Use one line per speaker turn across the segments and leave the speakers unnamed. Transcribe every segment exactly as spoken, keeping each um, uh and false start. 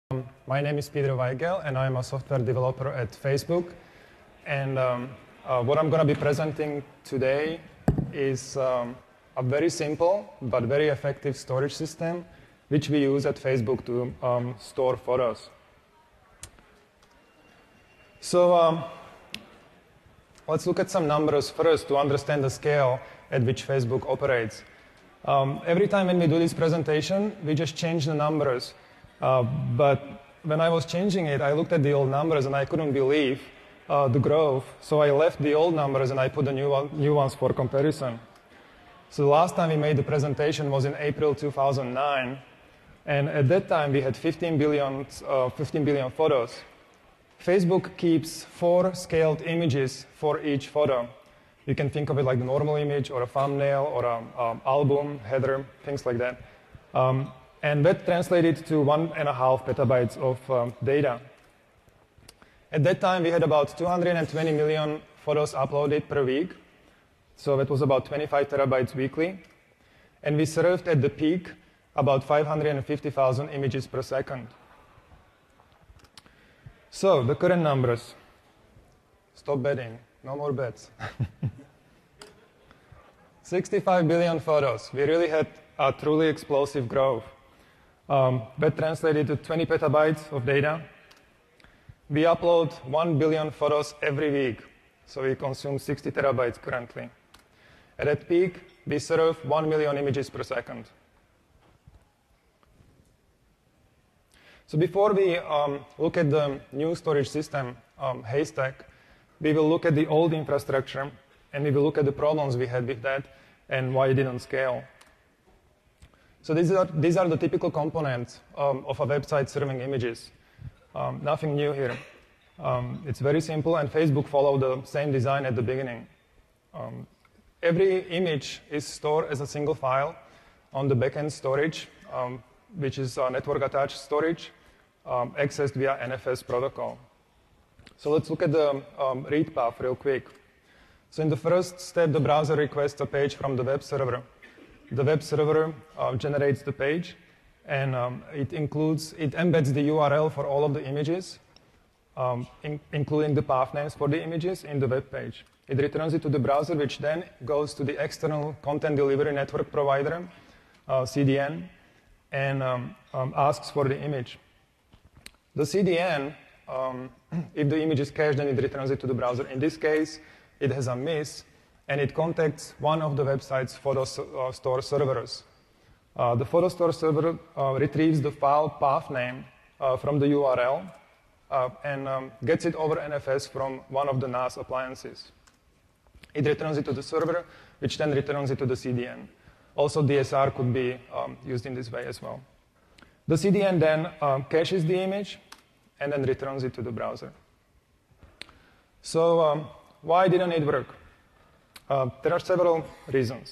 Um, my name is Peter Weigel, and I'm a software developer at Facebook. And um, uh, what I'm going to be presenting today is um, a very simple but very effective storage system, which we use at Facebook to um, store photos. So um, let's look at some numbers first to understand the scale at which Facebook operates. Um, every time when we do this presentation, we just change the numbers. Uh, but when I was changing it, I looked at the old numbers and I couldn't believe uh, the growth. So I left the old numbers and I put the new, one, new ones for comparison. So the last time we made the presentation was in April two thousand nine. And at that time, we had fifteen billion, uh, fifteen billion photos. Facebook keeps four scaled images for each photo. You can think of it like the normal image or a thumbnail or an um, album, header, things like that. Um, And that translated to one and a half petabytes of um, data. At that time, we had about two hundred twenty million photos uploaded per week. So that was about twenty-five terabytes weekly. And we served at the peak about five hundred fifty thousand images per second. So the current numbers. Stop betting. No more bets. sixty-five billion photos. We really had a truly explosive growth. Um, that translated to twenty petabytes of data. We upload one billion photos every week, so we consume sixty terabytes currently. At that peak, we serve one million images per second. So before we um, look at the new storage system, um, Haystack, we will look at the old infrastructure, and we will look at the problems we had with that and why it didn't scale. So these are, these are the typical components um, of a website serving images. Um, nothing new here. Um, it's very simple, and Facebook followed the same design at the beginning. Um, every image is stored as a single file on the backend storage, um, which is uh, network-attached storage, um, accessed via N F S protocol. So let's look at the um, read path real quick. So in the first step, the browser requests a page from the web server. The web server uh, generates the page, and um, it includes, it embeds the U R L for all of the images, um, in, including the path names for the images in the web page. It returns it to the browser, which then goes to the external content delivery network provider, uh, C D N, and um, um, asks for the image. The C D N, um, if the image is cached, then it returns it to the browser. In this case, it has a miss, and it contacts one of the website's photo uh, store servers. Uh, the photo store server uh, retrieves the file path name uh, from the U R L uh, and um, gets it over N F S from one of the N A S appliances. It returns it to the server, which then returns it to the C D N. Also, D S R could be um, used in this way as well. The C D N then um, caches the image and then returns it to the browser. So um, why didn't it work? Uh, there are several reasons.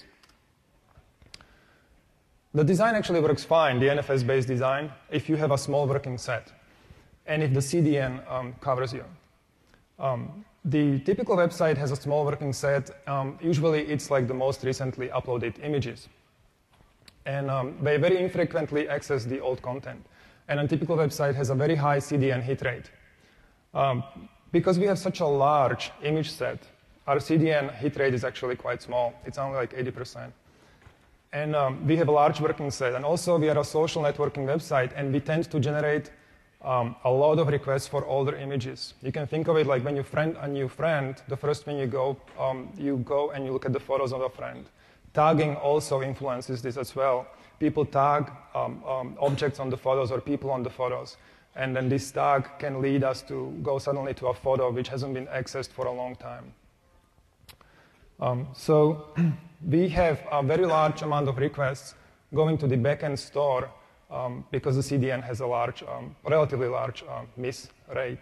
The design actually works fine, the N F S-based design, if you have a small working set, and if the C D N um, covers you. Um, the typical website has a small working set. Um, usually, it's like the most recently uploaded images. And um, they very infrequently access the old content. And a typical website has a very high C D N hit rate. Um, because we have such a large image set, our C D N hit rate is actually quite small. It's only like eighty percent. And um, we have a large working set. And also, we are a social networking website, and we tend to generate um, a lot of requests for older images. You can think of it like when you friend a new friend, the first thing you go, um, you go and you look at the photos of a friend. Tagging also influences this as well. People tag um, um, objects on the photos or people on the photos. And then this tag can lead us to go suddenly to a photo which hasn't been accessed for a long time. Um, so we have a very large amount of requests going to the backend store um, because the C D N has a large, um, relatively large um, miss rate.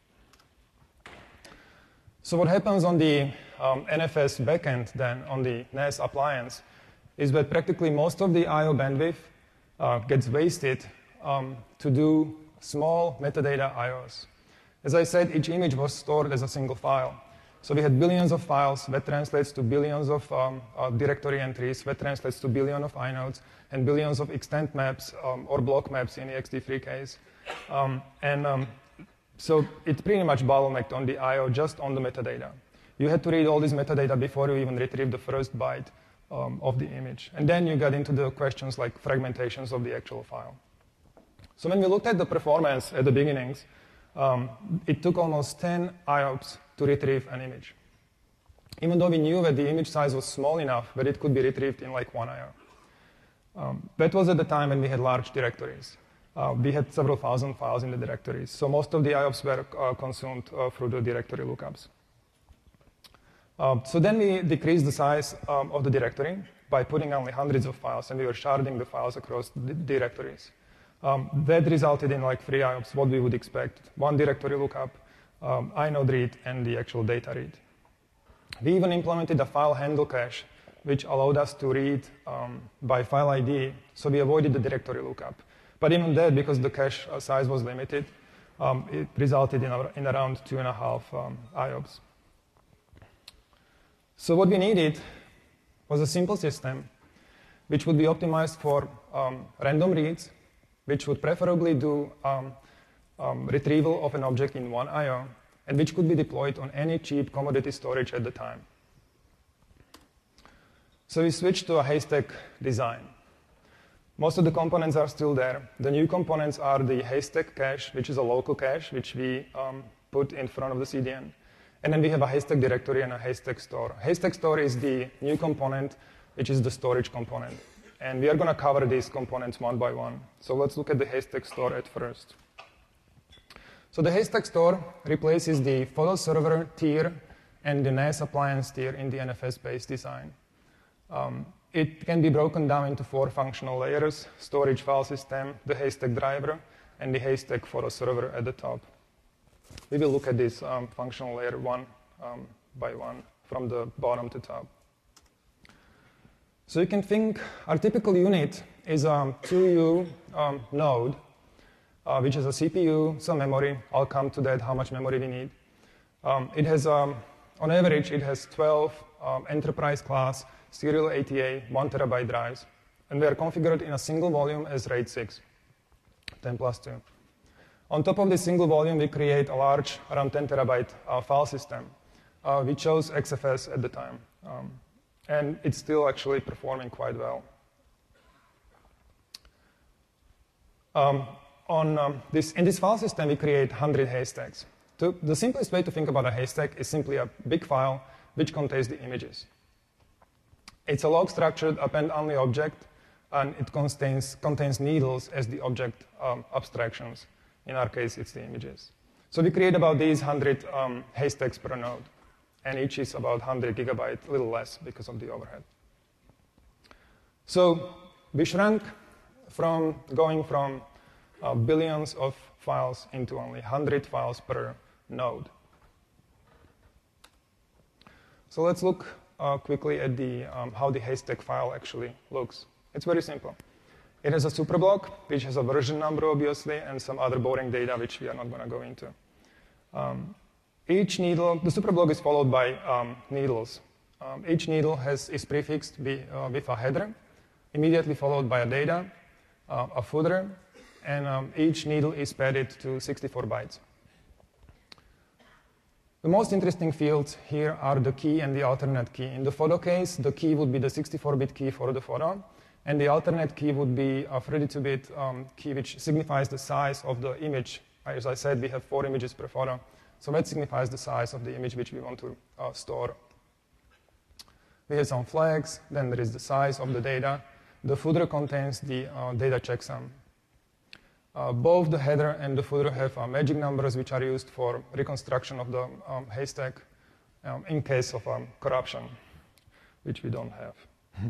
So what happens on the um, N F S backend then, on the N A S appliance, is that practically most of the I O bandwidth uh, gets wasted um, to do small metadata I Os. As I said, each image was stored as a single file. So we had billions of files, that translates to billions of um, uh, directory entries, that translates to billions of inodes, and billions of extent maps um, or block maps in the X D three case. Um, and um, so it pretty much bottlenecked on the I O just on the metadata. You had to read all this metadata before you even retrieve the first byte um, of the image. And then you got into the questions like fragmentations of the actual file. So when we looked at the performance at the beginnings, um, it took almost ten I O P S to retrieve an image. Even though we knew that the image size was small enough that it could be retrieved in like one I O. Um, that was at the time when we had large directories. Uh, we had several thousand files in the directories. So most of the I O P S were uh, consumed uh, through the directory lookups. Uh, so then we decreased the size um, of the directory by putting only hundreds of files, and we were sharding the files across the directories. Um, that resulted in like three I O P S, what we would expect. One directory lookup, um, inode read, and the actual data read. We even implemented a file handle cache, which allowed us to read um, by file I D, so we avoided the directory lookup. But even that, because the cache size was limited, um, it resulted in, a, in around two and a half um, I O P S. So what we needed was a simple system which would be optimized for um, random reads, which would preferably do um, um, retrieval of an object in one I O, and which could be deployed on any cheap commodity storage at the time. So we switched to a haystack design. Most of the components are still there. The new components are the haystack cache, which is a local cache, which we um, put in front of the C D N. And then we have a haystack directory and a haystack store. Haystack store is the new component, which is the storage component. And we are going to cover these components one by one. So let's look at the haystack store at first. So the haystack store replaces the photo server tier and the N A S appliance tier in the N F S-based design. Um, it can be broken down into four functional layers: storage file system, the haystack driver, and the haystack photo server at the top. We will look at this um, functional layer one um, by one from the bottom to top. So you can think our typical unit is a two U um, node, uh, which has a C P U, some memory. I'll come to that, how much memory we need. Um, it has, um, on average, it has twelve um, enterprise class serial A T A one terabyte drives, and they are configured in a single volume as RAID six, ten plus two. On top of this single volume, we create a large, around ten terabyte uh, file system. Uh, we chose X F S at the time, um, and it's still actually performing quite well. Um, on, um, this, in this file system, we create one hundred haystacks. To, the simplest way to think about a haystack is simply a big file which contains the images. It's a log-structured append-only object, and it contains, contains needles as the object um, abstractions. In our case, it's the images. So we create about these one hundred um, haystacks per node, and each is about one hundred gigabytes, a little less because of the overhead. So we shrunk from going from uh, billions of files into only one hundred files per node. So let's look uh, quickly at the, um, how the haystack file actually looks. It's very simple. It has a superblock, which has a version number, obviously, and some other boring data, which we are not going to go into. Um, each needle, the superblock is followed by um, needles. Um, each needle has, is prefixed be, uh, with a header, immediately followed by a data, uh, a footer, and um, each needle is padded to sixty-four bytes. The most interesting fields here are the key and the alternate key. In the photo case, the key would be the sixty-four bit key for the photo, and the alternate key would be a thirty-two bit um, key, which signifies the size of the image. As I said, we have four images per photo, so that signifies the size of the image which we want to uh, store. We have some flags, then there is the size of the data. The footer contains the uh, data checksum. Uh, both the header and the footer have uh, magic numbers which are used for reconstruction of the um, haystack um, in case of um, corruption, which we don't have.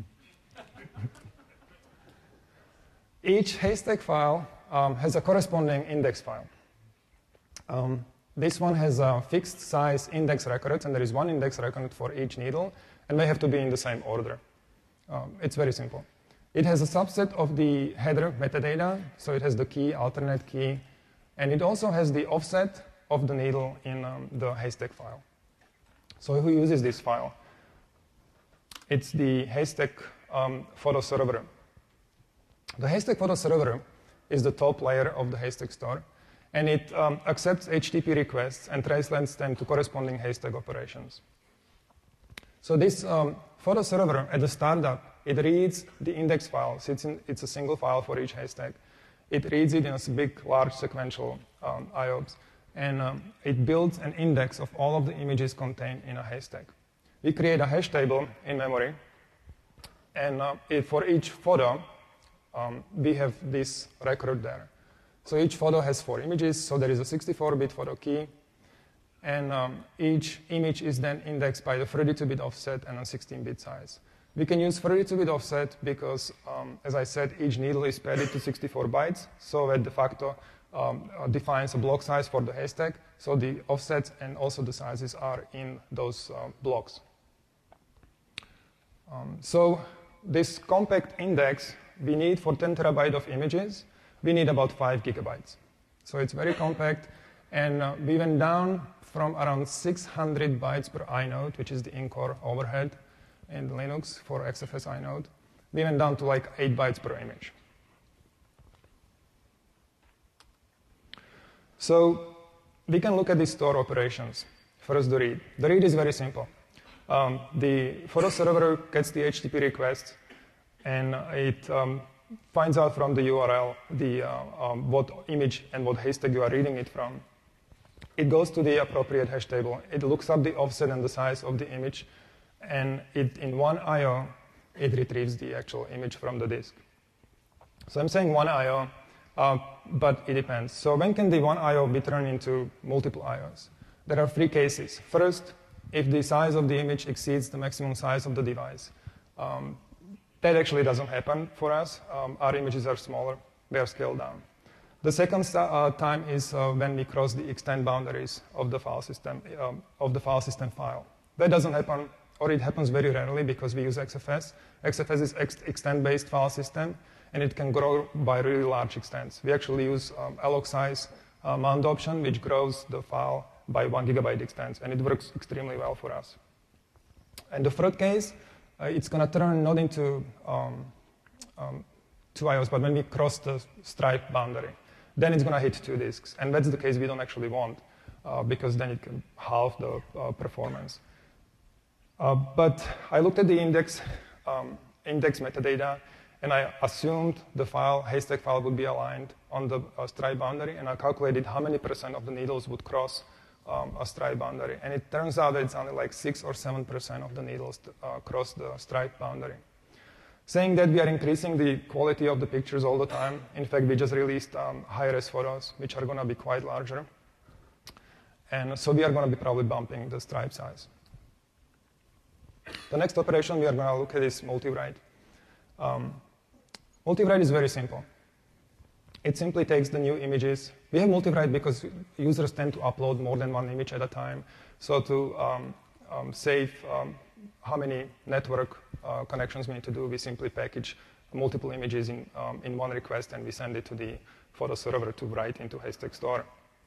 Each haystack file um, has a corresponding index file. Um, this one has a fixed size index records, and there is one index record for each needle, and they have to be in the same order. Um, it's very simple. It has a subset of the header metadata, so it has the key, alternate key, and it also has the offset of the needle in um, the haystack file. So who uses this file? It's the Haystack um, photo server. The Haystack photo server is the top layer of the Haystack store, and it um, accepts H T T P requests and translates them to corresponding Haystack operations. So this um, photo server at the startup, it reads the index file. So it's, in, it's a single file for each Haystack. It reads it in a big, large sequential um, I O P S, and um, it builds an index of all of the images contained in a Haystack. We create a hash table in memory, and uh, it, for each photo, um, we have this record there. So each photo has four images, so there is a sixty-four bit photo key, and um, each image is then indexed by the thirty-two bit offset and a sixteen bit size. We can use thirty-two bit offset because, um, as I said, each needle is padded to sixty-four bytes, so that de facto um, uh, defines a block size for the Haystack, so the offsets and also the sizes are in those uh, blocks. Um, so this compact index we need for ten terabytes of images, we need about five gigabytes. So it's very compact, and uh, we went down from around six hundred bytes per inode, which is the in-core overhead in Linux for X F S inode. We went down to like eight bytes per image. So we can look at these store operations. First, the read. The read is very simple. Um, the photo server gets the H T T P request, and it um, finds out from the U R L the, uh, um, what image and what Haystack you are reading it from. It goes to the appropriate hash table. It looks up the offset and the size of the image, and it, in one I O, it retrieves the actual image from the disk. So I'm saying one I O, uh, but it depends. So when can the one I O be turned into multiple I Os? There are three cases. First, if the size of the image exceeds the maximum size of the device. Um, that actually doesn't happen for us. Um, our images are smaller. They are scaled down. The second uh, time is uh, when we cross the extent boundaries of the file system, um, of the file system file. That doesn't happen, or it happens very rarely because we use X F S. X F S is ex extent-based file system, and it can grow by really large extents. We actually use um, alloc size uh, mount option, which grows the file by one gigabyte extents, and it works extremely well for us. And the third case, uh, it's going to turn not into um, um, two I Os, but when we cross the stripe boundary, then it's going to hit two disks. And that's the case we don't actually want, uh, because then it can halve the uh, performance. Uh, but I looked at the index, um, index metadata, and I assumed the file, Haystack file, would be aligned on the uh, stripe boundary, and I calculated how many percent of the needles would cross um, a stripe boundary. And it turns out that it's only like six or seven percent of the needles uh, cross the stripe boundary. Saying that we are increasing the quality of the pictures all the time. In fact, we just released um, high-res photos, which are going to be quite larger. And so we are going to be probably bumping the stripe size. The next operation we are going to look at is multi-write. Um, multi-write is very simple. It simply takes the new images. We have multi-write because users tend to upload more than one image at a time. So to um, um, save um, how many network uh, connections we need to do, we simply package multiple images in, um, in one request, and we send it to the photo server to write into Haystack store.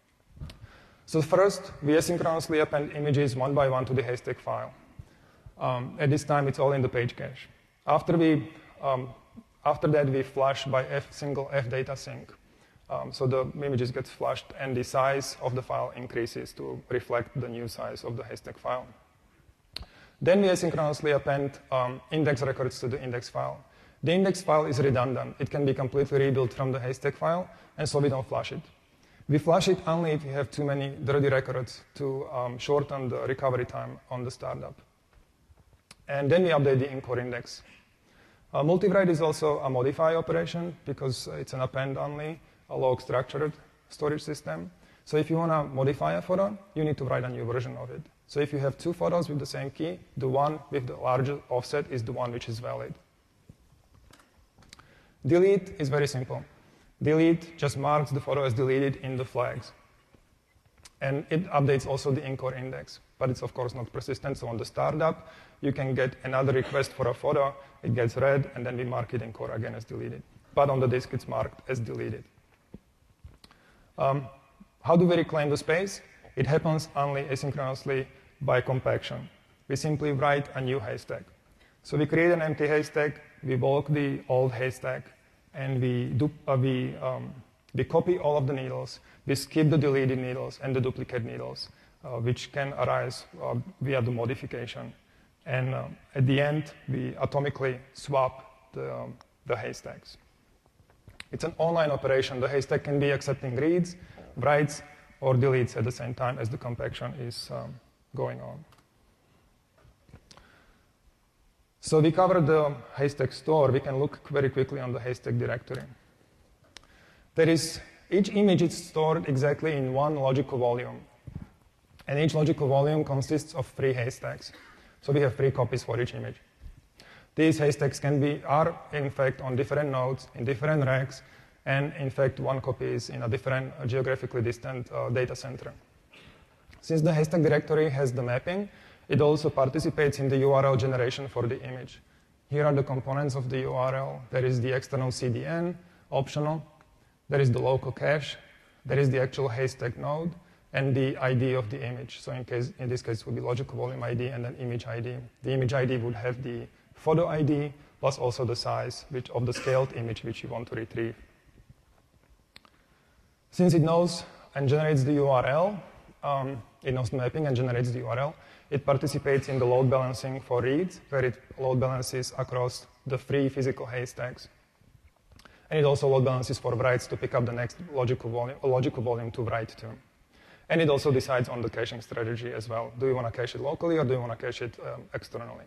So first, we asynchronously append images one by one to the Haystack file. Um, at this time, it's all in the page cache. After, we, um, after that, we flush by F single F data sync. Um, so the images get flushed, and the size of the file increases to reflect the new size of the Haystack file. Then we asynchronously append um, index records to the index file. The index file is redundant. It can be completely rebuilt from the Haystack file, and so we don't flush it. We flush it only if we have too many dirty records to um, shorten the recovery time on the startup. And then we update the in-core index. Uh, multi-write is also a modify operation because it's an append only, a log structured storage system. So if you want to modify a photo, you need to write a new version of it. So if you have two photos with the same key, the one with the larger offset is the one which is valid. Delete is very simple. Delete just marks the photo as deleted in the flags. And it updates also the in-core index, but it's of course not persistent. So on the startup, you can get another request for a photo, it gets read, and then we mark it in-core again as deleted. But on the disk, it's marked as deleted. Um, how do we reclaim the space? It happens only asynchronously by compaction. We simply write a new haystack. So we create an empty haystack, we bulk the old haystack, and we, du uh, we, um, we copy all of the needles, we skip the deleted needles and the duplicate needles, uh, which can arise uh, via the modification. And uh, at the end, we atomically swap the, um, the haystacks. It's an online operation. The haystack can be accepting reads, writes, or deletes at the same time as the compaction is um, going on. So we covered the haystack store. We can look very quickly on the haystack directory. There is, each image is stored exactly in one logical volume. And each logical volume consists of three haystacks. So we have three copies for each image. These haystacks can be, are in fact on different nodes, in different racks, and in fact one copy is in a different uh, geographically distant uh, data center. Since the haystack directory has the mapping, it also participates in the U R L generation for the image. Here are the components of the U R L. There is the external C D N, optional. There is the local cache. There is the actual haystack node, and the I D of the image. So in, case, in this case, it would be logical volume I D and then image I D. The image I D would have the photo I D, plus also the size which, of the scaled image which you want to retrieve. Since it knows and generates the U R L, um, it knows the mapping and generates the U R L, it participates in the load balancing for reads, where it load balances across the three physical haystacks. And it also load balances for writes to pick up the next logical volume, logical volume to write to. And it also decides on the caching strategy as well. Do you want to cache it locally or do you want to cache it um, externally?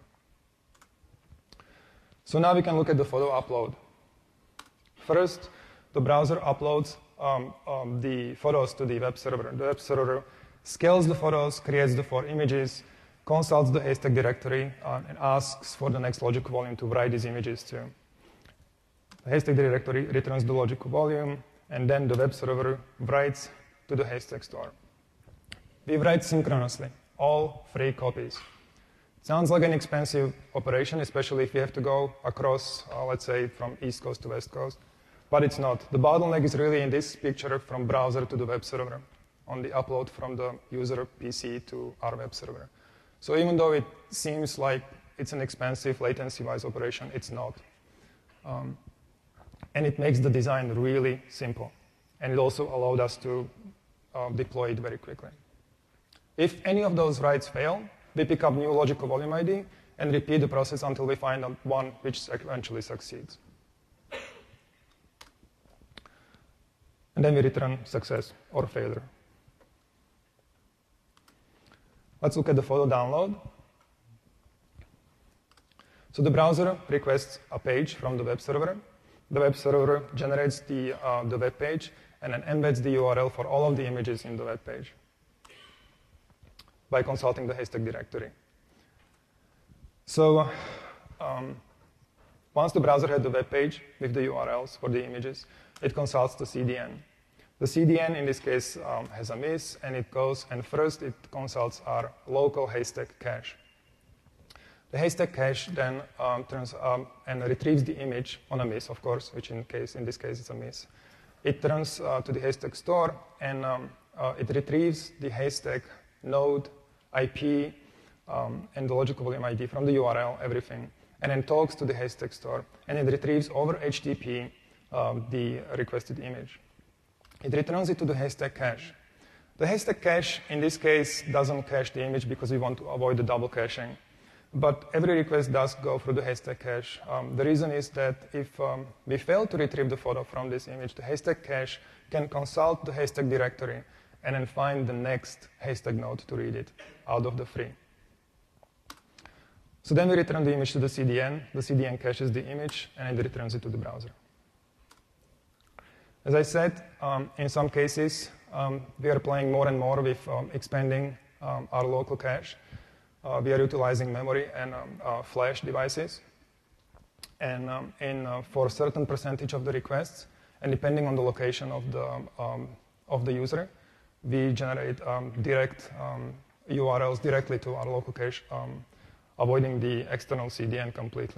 So now we can look at the photo upload. First, the browser uploads um, um, the photos to the web server. The web server scales the photos, creates the four images, consults the haystack directory, uh, and asks for the next logical volume to write these images to. The haystack directory returns the logical volume, and then the web server writes to the haystack store. We write synchronously, all three copies. Sounds like an expensive operation, especially if you have to go across, uh, let's say, from East Coast to West Coast. But it's not. The bottleneck is really in this picture from browser to the web server, on the upload from the user P C to our web server. So even though it seems like it's an expensive latency-wise operation, it's not. Um, and it makes the design really simple. And it also allowed us to uh, deploy it very quickly. If any of those writes fail, we pick up new logical volume I D and repeat the process until we find one which eventually succeeds. And then we return success or failure. Let's look at the photo download. So the browser requests a page from the web server. The web server generates the, uh, the web page and then embeds the U R L for all of the images in the web page by consulting the haystack directory. So um, once the browser had the web page with the U R Ls for the images, it consults the C D N. The C D N, in this case, um, has a miss, and it goes, and first it consults our local haystack cache. The haystack cache then um, turns um, and retrieves the image on a miss, of course, which in, case, in this case is a miss. It turns uh, to the haystack store, and um, uh, it retrieves the haystack node, I P, um, and the logical volume I D from the U R L, everything, and then talks to the haystack store, and it retrieves over H T T P um, the requested image. It returns it to the haystack cache. The haystack cache, in this case, doesn't cache the image because we want to avoid the double caching. But every request does go through the haystack cache. Um, the reason is that if um, we fail to retrieve the photo from this image, the haystack cache can consult the haystack directory and then find the next haystack node to read it out of the three. So then we return the image to the C D N. The C D N caches the image, and it returns it to the browser. As I said, um, in some cases, um, we are playing more and more with um, expanding um, our local cache. Uh, we are utilizing memory and um, uh, flash devices. And um, in, uh, for a certain percentage of the requests, and depending on the location of the, um, of the user, we generate um, direct um, U R Ls directly to our local cache, um, avoiding the external C D N completely.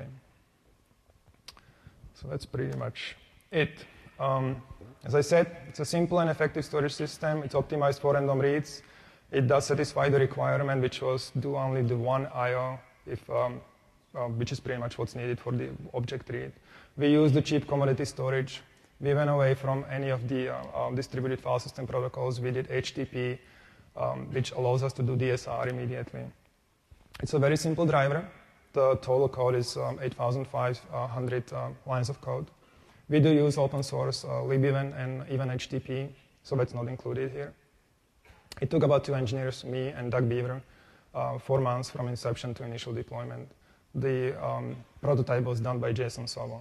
So that's pretty much it. Um, as I said, it's a simple and effective storage system. It's optimized for random reads. it does satisfy the requirement, which was do only the one I O, if, um, uh, which is pretty much what's needed for the object read. We use the cheap commodity storage. We went away from any of the uh, uh, distributed file system protocols. We did H T T P, um, which allows us to do D S R immediately. It's a very simple driver. The total code is um, eight thousand five hundred uh, lines of code. We do use open source uh, libevent and even H T T P, so that's not included here. It took about two engineers, me and Doug Beaver, uh, four months from inception to initial deployment. The um, prototype was done by Jason Sobel.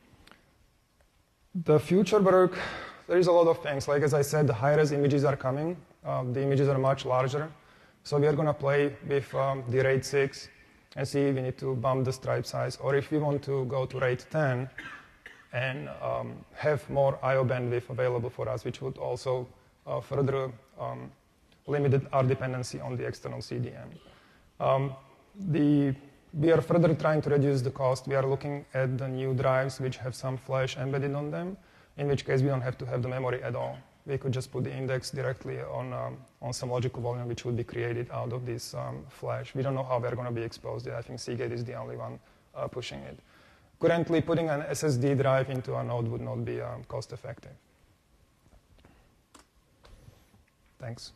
The future work, there is a lot of things. Like as I said, the high-res images are coming. Um, the images are much larger. So we are going to play with um, the RAID six and see if we need to bump the stripe size, or if we want to go to RAID ten and um, have more I O bandwidth available for us, which would also uh, further um, limit our dependency on the external C D N. Um, the, we are further trying to reduce the cost. We are looking at the new drives which have some flash embedded on them, in which case we don't have to have the memory at all. We could just put the index directly on, um, on some logical volume which would be created out of this um, flash. We don't know how we're going to be exposed. I think Seagate is the only one uh, pushing it. Currently, putting an S S D drive into a node would not be um, cost effective. Thanks.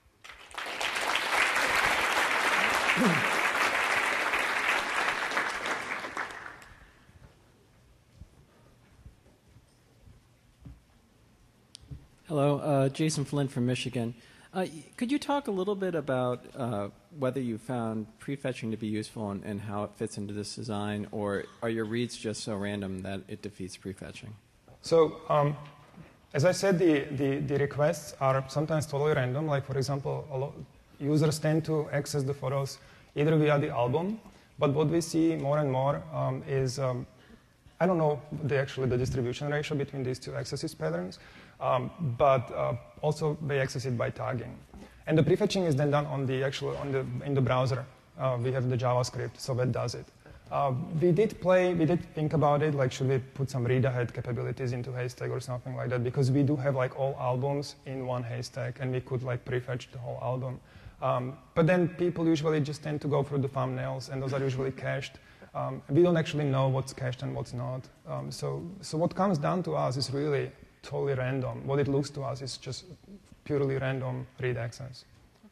Hello, uh, Jason Flint from Michigan. Uh, could you talk a little bit about uh, whether you found prefetching to be useful and, and how it fits into this design, or are your reads just so random that it defeats prefetching?
So, um, as I said, the, the, the requests are sometimes totally random. Like, for example, a lot, users tend to access the photos either via the album, but what we see more and more um, is, um, I don't know the, actually the distribution ratio between these two accesses patterns, um, but uh, also they access it by tagging. And the prefetching is then done on the actual, on the, in the browser. Uh, we have the JavaScript, so that does it. Uh, we did play, we did think about it, like should we put some read-ahead capabilities into Haystack or something like that, because we do have like all albums in one Haystack, and we could like prefetch the whole album. Um, but then people usually just tend to go through the thumbnails, and those are usually cached. Um, we don't actually know what's cached and what's not. Um, so, so what comes down to us is really totally random. What it looks to us is just purely random read access.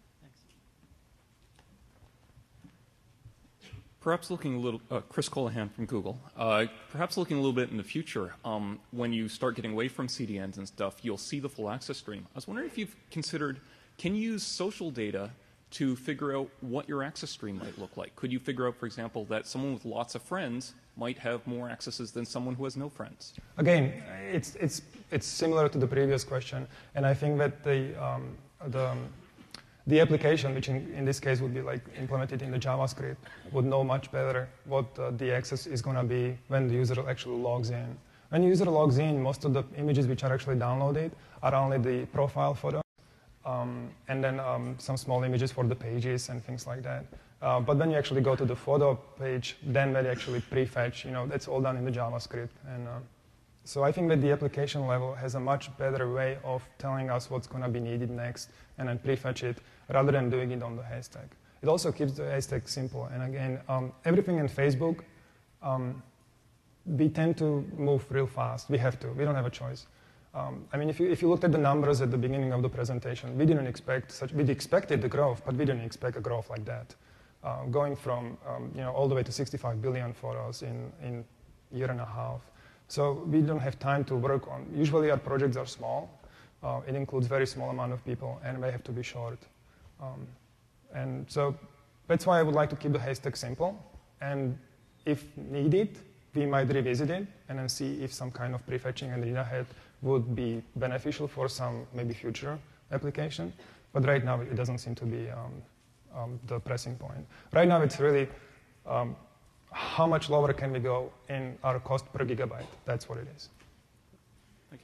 Perhaps looking a little, uh, Chris Colahan from Google, uh, perhaps looking a little bit in the future, um, when you start getting away from C D Ns and stuff, you'll see the full access stream. I was wondering if you've considered, can you use social data to figure out what your access stream might look like? Could you figure out, for example, that someone with lots of friends might have more accesses than someone who has no friends?
Again, it's, it's, it's similar to the previous question, and I think that the, um, the, the application, which in, in this case would be like implemented in the JavaScript, would know much better what uh, the access is going to be when the user actually logs in. When the user logs in, most of the images which are actually downloaded are only the profile photo, um, and then um, some small images for the pages and things like that. Uh, but when you actually go to the photo page, then when you actually prefetch, you know, that's all done in the JavaScript. And uh, so I think that the application level has a much better way of telling us what's going to be needed next and then prefetch it rather than doing it on the Haystack. It also keeps the Haystack simple. And again, um, everything in Facebook, um, we tend to move real fast. We have to. We don't have a choice. Um, I mean, if you, if you looked at the numbers at the beginning of the presentation, we didn't expect such, we expected the growth, but we didn't expect a growth like that. Uh, going from um, you know, all the way to sixty-five billion photos in, in a year and a half. So we don't have time to work on, usually our projects are small. Uh, it includes very small amount of people, and they have to be short. Um, and so that's why I would like to keep the Haystack simple. And if needed, we might revisit it and then see if some kind of prefetching and read-ahead would be beneficial for some maybe future application. But right now, it doesn't seem to be um, um, the pressing point. Right now, it's really um, how much lower can we go in our cost per gigabyte. That's what it is.
Thank you.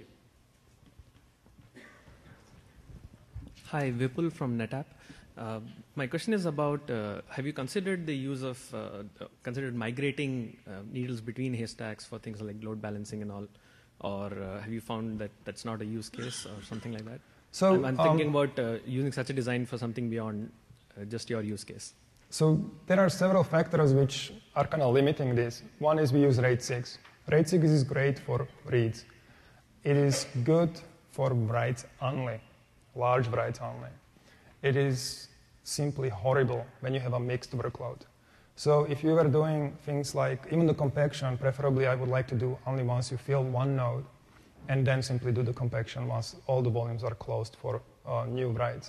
Hi, Vipul from NetApp. Uh, my question is about, uh, have you considered the use of, uh, considered migrating uh, needles between haystacks for things like load balancing and all? Or uh, have you found that that's not a use case or something like that?
So
I'm, I'm thinking
um,
about uh, using such a design for something beyond uh, just your use case.
So there are several factors which are kind of limiting this. One is we use RAID six. RAID six is great for reads. It is good for writes only, large writes only. It is simply horrible when you have a mixed workload. So if you were doing things like, even the compaction, preferably I would like to do only once you fill one node, and then simply do the compaction once all the volumes are closed for uh, new writes.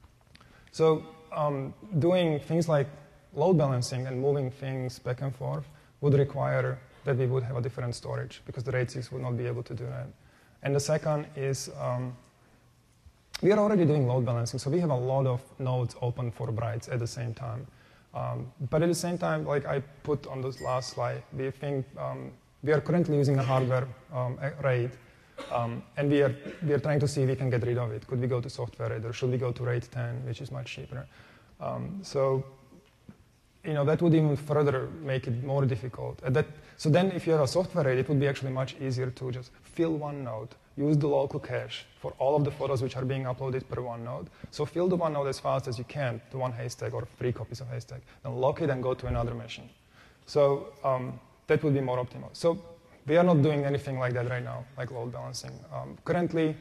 So um, doing things like load balancing and moving things back and forth would require that we would have a different storage, because the RAID six would not be able to do that. And the second is, um, we are already doing load balancing, so we have a lot of nodes open for writes at the same time. Um, but at the same time, like I put on this last slide, we think um, we are currently using a hardware um, RAID, um, and we are, we are trying to see if we can get rid of it. Could we go to software RAID, or should we go to RAID ten, which is much cheaper? Um, so, you know, that would even further make it more difficult. And that, so then if you have a software RAID, it would be actually much easier to just fill one node, use the local cache for all of the photos which are being uploaded per one node. So fill the one node as fast as you can to one Haystack or three copies of Haystack, then lock it and go to another machine. So um, that would be more optimal. So we are not doing anything like that right now, like load balancing. Um, currently,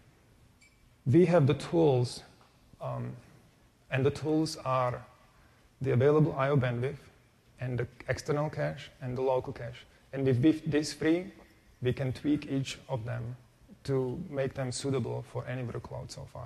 we have the tools, um, and the tools are the available I O bandwidth, and the external cache, and the local cache. And with these three, we can tweak each of them to make them suitable for any workload so far.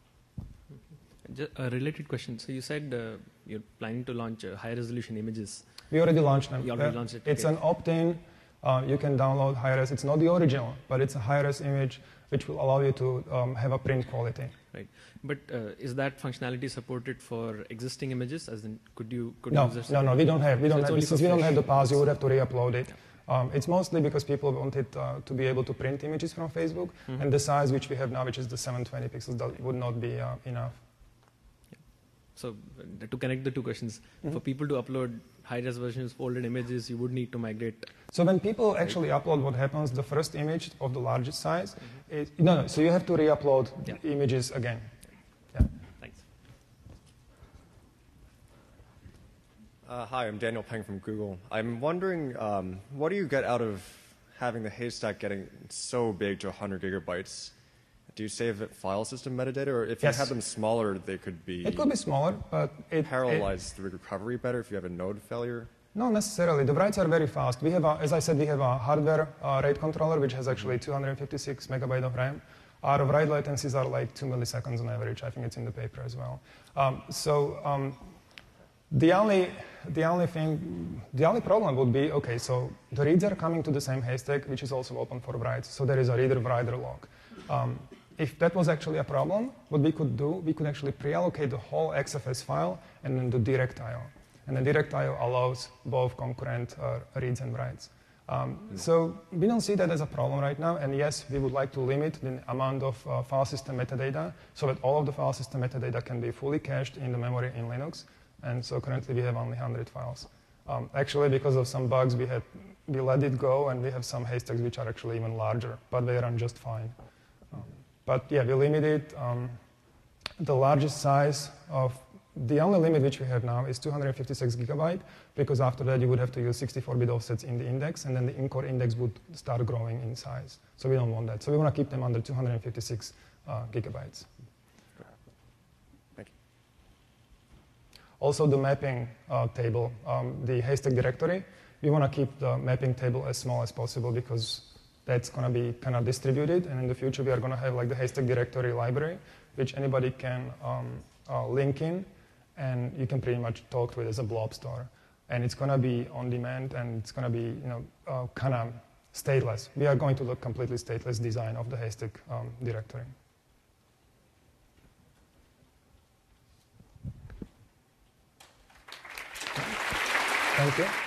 Just a related question. So you said uh, you're planning to launch uh, high-resolution images.
We already launched them.
You already
uh,
launched it.
It's
okay.
an opt-in. Uh, you can download high-res. It's not the original, but it's a high-res image which will allow you to um, have a print quality.
Right. But uh, is that functionality supported for existing images? As in, could you could
No,
users
no, no. We don't have. We
So
don't
it's
have.
only
Since
for
we don't
Flash.
have the pass, you would have to re-upload it.
Yeah.
Um, it's mostly because people wanted uh, to be able to print images from Facebook,
Mhm.
and the size which we have now, which is the seven twenty pixels, that would not be uh, enough.
So uh, to connect the two questions,
Mhm.
for people to upload high-res versions of older images, you would need to migrate.
So when people actually upload, what happens? The first image of the largest size,
Mm-hmm.
is, no, no. So you have to re-upload
Yeah.
images again. Yeah.
Thanks.
Uh, hi, I'm Daniel Peng from Google. I'm wondering, um, what do you get out of having the Haystack getting so big to one hundred gigabytes? Do you save it file system metadata, or if
Yes.
you have them smaller, they could be
It could be smaller, but it, it
parallelize the recovery better if you have a node failure?
not necessarily. The writes are very fast. We have, a, as I said, we have a hardware uh, RAID controller which has actually two hundred fifty-six megabyte of RAM. Our write latencies are like two milliseconds on average. I think it's in the paper as well. Um, so um, the only the only thing, the only problem would be, okay, so the reads are coming to the same Haystack, which is also open for writes. So there is a reader-writer lock. Um, if that was actually a problem, what we could do, we could actually pre-allocate the whole X F S file and then do direct I O. And the direct I O allows both concurrent uh, reads and writes. Um, mm. So we don't see that as a problem right now. And yes, we would like to limit the amount of uh, file system metadata so that all of the file system metadata can be fully cached in the memory in Linux. And so currently we have only one hundred files. Um, actually, because of some bugs, we had we let it go, and we have some Haystacks which are actually even larger, but they run just fine. Um, but yeah, we limited um, the largest size of the only limit which we have now is two hundred fifty-six gigabyte, because after that you would have to use sixty-four bit offsets in the index, and then the in-core index would start growing in size. So we don't want that. So we want to keep them under two hundred fifty-six uh, gigabytes.
Thank you.
Also, the mapping uh, table, um, the Haystack directory, we want to keep the mapping table as small as possible because that's going to be kind of distributed, and in the future we are going to have like the Haystack directory library, which anybody can um, uh, link in, and you can pretty much talk to it as a blob store. And it's going to be on demand, and it's going to be, you know, uh, kind of stateless. We are going to look completely stateless design of the Haystack um, directory. Thank you.